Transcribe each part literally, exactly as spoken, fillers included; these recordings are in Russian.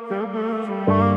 Я без ума,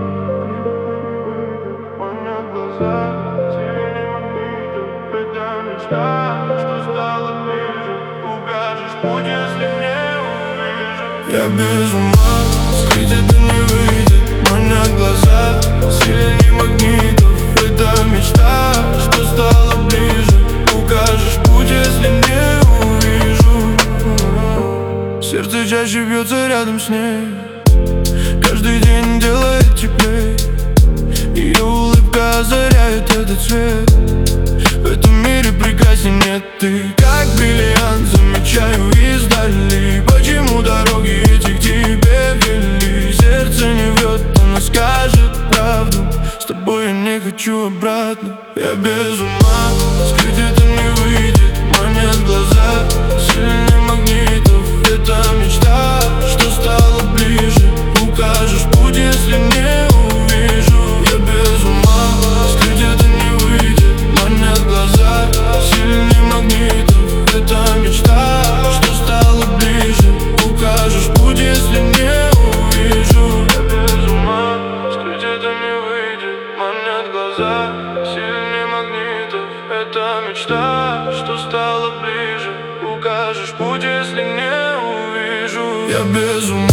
манят глаза, синие магниты. Это мечта, что стало ближе. Укажешь путь, если не увижу. Я без ума, скрыть это не выйдет. Манят глаза, синие магнитов. Это мечта, что стало ближе. Укажешь путь, если не увижу. Сердце чаще бьется рядом с ней. Каждый день делает теплей. Ее улыбка озаряет этот свет. В этом мире прекрасней нет. Ты как бриллиант, замечаю издали. Почему дороги эти к тебе вели? Сердце не врет, оно скажет правду. С тобой я не хочу обратно. Я без ума, скрыть это не выйдет. Манят глаза, сильнее магнитов. Это мечта, что стала ближе. Укажешь путь, если не увижу. Я без ума, скрыть это не выйдет. Манят глаза, сильнее магнитов. Это мечта, что стала ближе. Укажешь путь, если не увижу. Я без ума, скрыть это не выйдет. Манят глаза, сильнее магнитов. Это мечта, что стала ближе. Укажешь путь, если не увижу. Я без ума.